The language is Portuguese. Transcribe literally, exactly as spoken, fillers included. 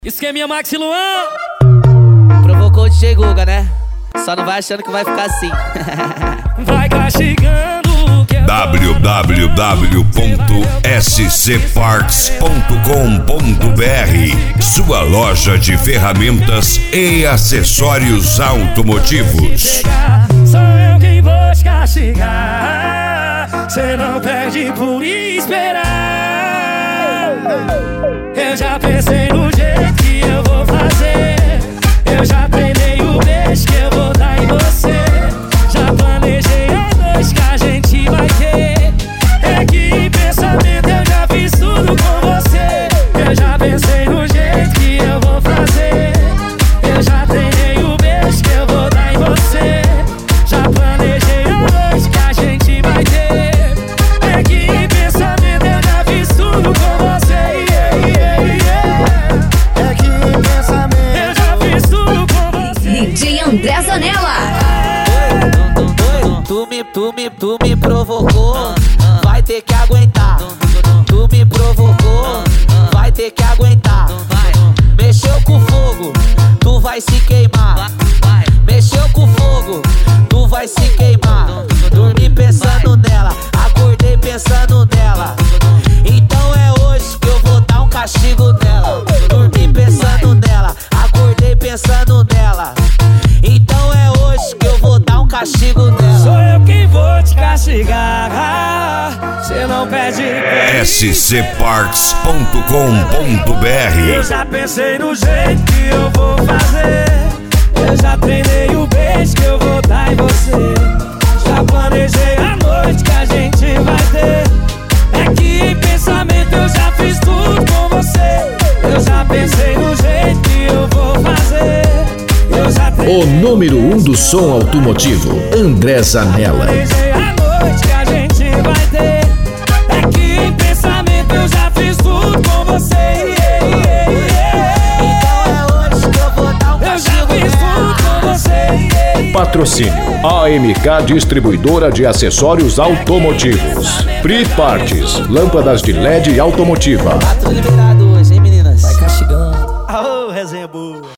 Esqueminha Maxi Luan. Provocou o D J Guga, né? Só não vai achando que vai ficar assim. Vai castigando que w w w ponto s c parts ponto com ponto b r, sua loja de ferramentas e acessórios automotivos. Sou eu quem vou te castigar. Cê não perde por esperar. Eu já pensei no jeito que eu vou fazer. Eu já treinei o beijo que eu vou dar em você. Já planejei a noite que a gente vai ter. É que em pensamento eu já fiz tudo com você. Eu já pensei no jeito que eu vou fazer. Eu já treinei o beijo que eu vou dar em você. Já planejei a noite que a gente vai ter. É que em pensamento eu já fiz tudo com você. Yeah, yeah, yeah. É que em pensamento eu já fiz tudo com você. D J André Zanella. Tu me, tu me, tu me provocou, vai ter que aguentar. Tu me provocou, vai ter que aguentar. Mexeu com fogo, tu vai se queimar. Mexeu com fogo, tu vai se queimar. Dormi pensando nela, acordei pensando nela. Então é hoje que eu vou dar um castigo nela. Dormi pensando nela, acordei pensando nela. Então é hoje que eu vou dar um castigo nela. Sou eu quem vou te castigar. Cê não pede. s c parts ponto com ponto b r. Eu já pensei no jeito que eu vou fazer. Eu já treinei o beijo que eu vou dar em você. Já planejei a noite que a gente vai ter. É que em pensamento eu já fiz tudo com você. Eu já pensei no jeito que eu vou fazer. Eu já O número um do som automotivo, André Zanella. planejei a noite que a gente vai ter. É que em pensamento eu já fiz tudo com você. Yeah, yeah, yeah. Então é hoje que eu vou dar um Eu já castigo fiz nela. tudo com você. Yeah, yeah. Patrocínio A M K Distribuidora de Acessórios Automotivos. Free Parts, lâmpadas de L E D automotiva. Tá tudo liberado hoje, hein, meninas? Castigando. Aô, resenha boa.